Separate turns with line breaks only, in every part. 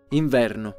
Inverno.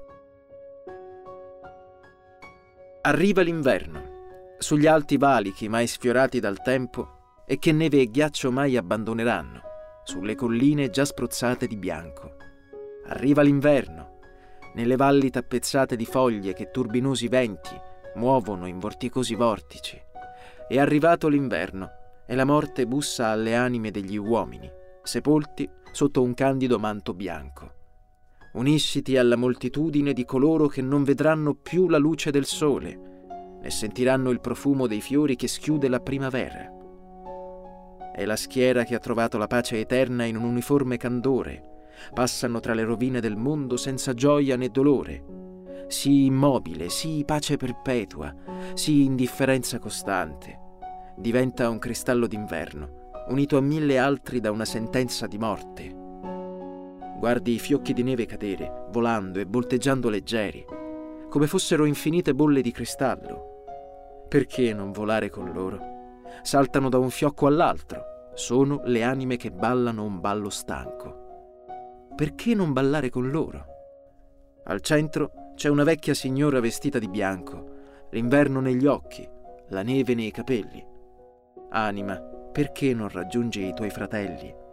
Arriva l'inverno, sugli alti valichi mai sfiorati dal tempo e che neve e ghiaccio mai abbandoneranno, sulle colline già spruzzate di bianco. Arriva l'inverno, nelle valli tappezzate di foglie che turbinosi venti muovono in vorticosi vortici. È arrivato l'inverno e la morte bussa alle anime degli uomini, sepolti sotto un candido manto bianco. Unisciti alla moltitudine di coloro che non vedranno più la luce del sole, né sentiranno il profumo dei fiori che schiude la primavera. È la schiera che ha trovato la pace eterna in un uniforme candore. Passano tra le rovine del mondo senza gioia né dolore. Sì immobile, sì pace perpetua, sì indifferenza costante. Diventa un cristallo d'inverno, unito a 1000 altri da una sentenza di morte. Guardi i fiocchi di neve cadere, volando e volteggiando leggeri, come fossero infinite bolle di cristallo. Perché non volare con loro? Saltano da un fiocco all'altro, sono le anime che ballano un ballo stanco. Perché non ballare con loro? Al centro c'è una vecchia signora vestita di bianco, l'inverno negli occhi, la neve nei capelli. Anima, perché non raggiungi i tuoi fratelli?